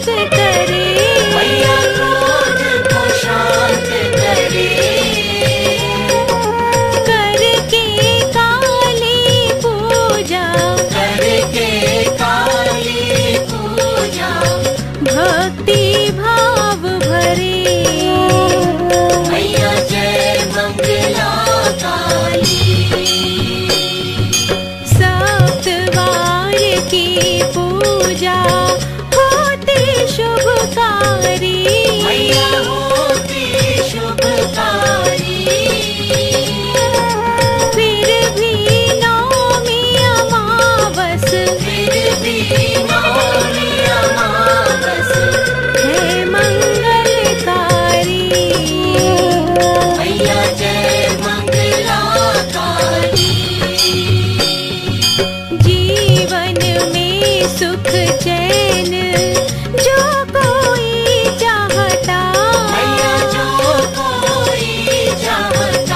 शांत करे, मैया क्रोध को शांत करे। करके काली पूजा, करके काली पूजा, भक्ति भाव भरे। मैया जय मंगला काली। सप्तवार की पूजा होती शुभकारी, मैया होती शुभकारी। फिर भी नौमी अमावस फिर भी नौमी अमावस, है मंगलकारी। मैया जय मंगला काली। जीवन में सुख चैन जो कोई चाहता, मैया जो कोई चाहता,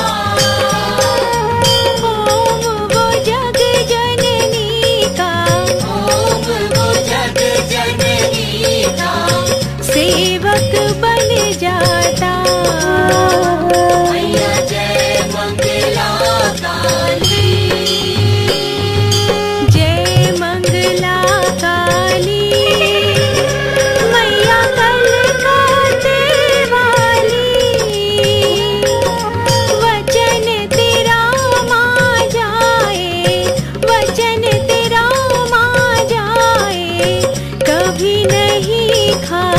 ओम वो जग जननी का, ओम वो जग जननी का, सेवक बन जाता। मैया जय मंगला काली। जय मंगला काली, मैया कलकत्ते वाली। वचन तेरा मां जाए, वचन तेरा मां जाए, कभी नहीं खा